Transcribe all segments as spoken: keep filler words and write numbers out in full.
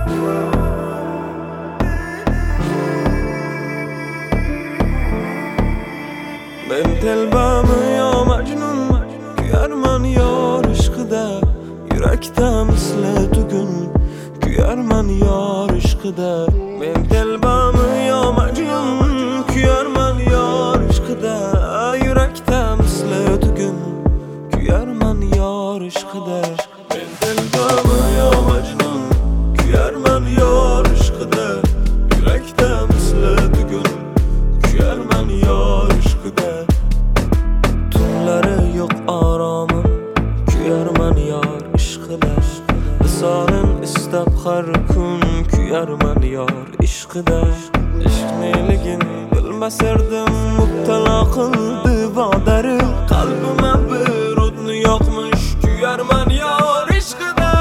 Men telbami yo majnun, kuyarman yor ishqida. Yurakda misli tugun, kuyarman yor ishqida. Men telbami yo majnun, kuyarman yor ishqida. Yurakda misli tugun, kuyarman yor ishqida. Men telbami yo majnun, kuyarman yor ishqida. Yurakda misli tugun, kuyarman yor ishqida. Tunlari yo'q oromim, kuyarman yor ishqida. Visolin istab har kun, kuyarman yor ishqida. Ishq neligin bilmasardim, mubtalo qildi vodari. Qalbima bir o'tni yoqmish, kuyarman yor ishqida.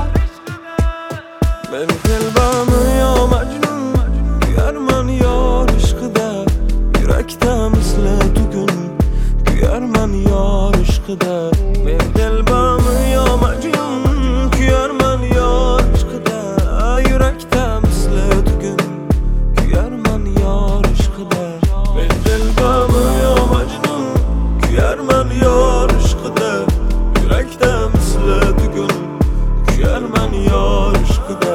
Men telbami yo majnun, kuyarman yor ishqida. Yurakda misli tugun, kuyarman yor ishqida. Men telbami yo majnun, kuyarman yor ishqida. Yurakda misli tugun, kuyarman yor ishqida. Men telbami yo majnun, kuyarman yor ishqida. Yurakda misli tugun, kuyarman yor ishqida.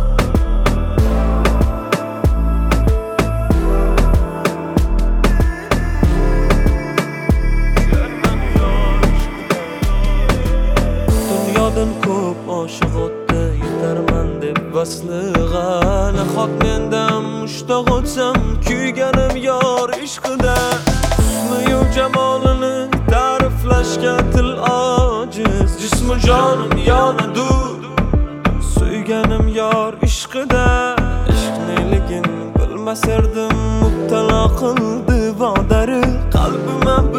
Dunyodan ko'p oshiq o'tdi, yetarman deb vaslig'a. Nahot mendan mushtoq o'tsam, kuyganim yor ishqida. Husni-yu jamolini ta'riflashga til ojiz. Jismu jonim yonadi, suyganim yor ishqida. Ishq neligin bilmasardim, mubtalo qildi vodari. Qalbima